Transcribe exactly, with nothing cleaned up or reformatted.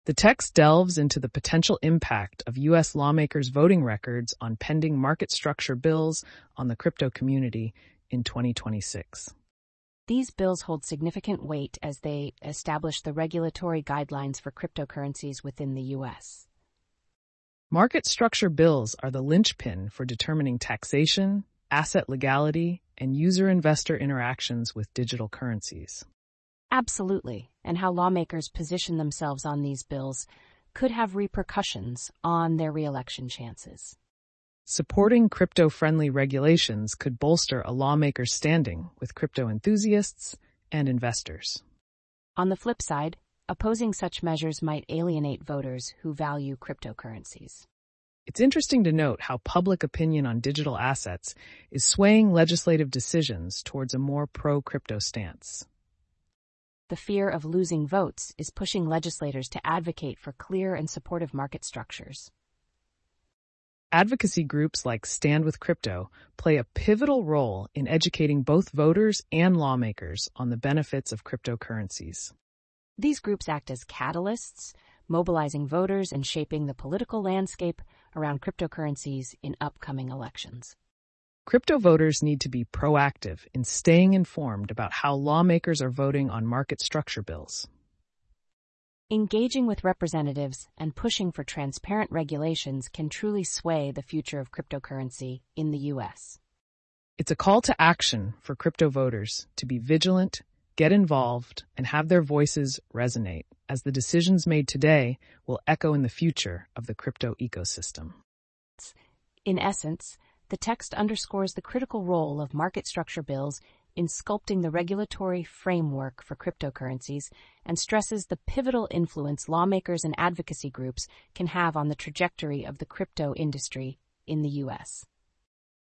The text delves into the potential impact of U S lawmakers' voting records on pending market structure bills on the crypto community in twenty twenty-six. These bills hold significant weight as they establish the regulatory guidelines for cryptocurrencies within the U S. Market structure bills are the linchpin for determining taxation, asset legality, and user-investor interactions with digital currencies. Absolutely, and how lawmakers position themselves on these bills could have repercussions on their re-election chances. Supporting crypto-friendly regulations could bolster a lawmaker's standing with crypto enthusiasts and investors. On the flip side, opposing such measures might alienate voters who value cryptocurrencies. It's interesting to note how public opinion on digital assets is swaying legislative decisions towards a more pro-crypto stance. The fear of losing votes is pushing legislators to advocate for clear and supportive market structures. Advocacy groups like Stand with Crypto play a pivotal role in educating both voters and lawmakers on the benefits of cryptocurrencies. These groups act as catalysts, mobilizing voters and shaping the political landscape around cryptocurrencies in upcoming elections. Crypto voters need to be proactive in staying informed about how lawmakers are voting on market structure bills. Engaging with representatives and pushing for transparent regulations can truly sway the future of cryptocurrency in the U S. It's a call to action for crypto voters to be vigilant, get involved, and have their voices resonate, as the decisions made today will echo in the future of the crypto ecosystem. In essence, the text underscores the critical role of market structure bills in sculpting the regulatory framework for cryptocurrencies and stresses the pivotal influence lawmakers and advocacy groups can have on the trajectory of the crypto industry in the U S.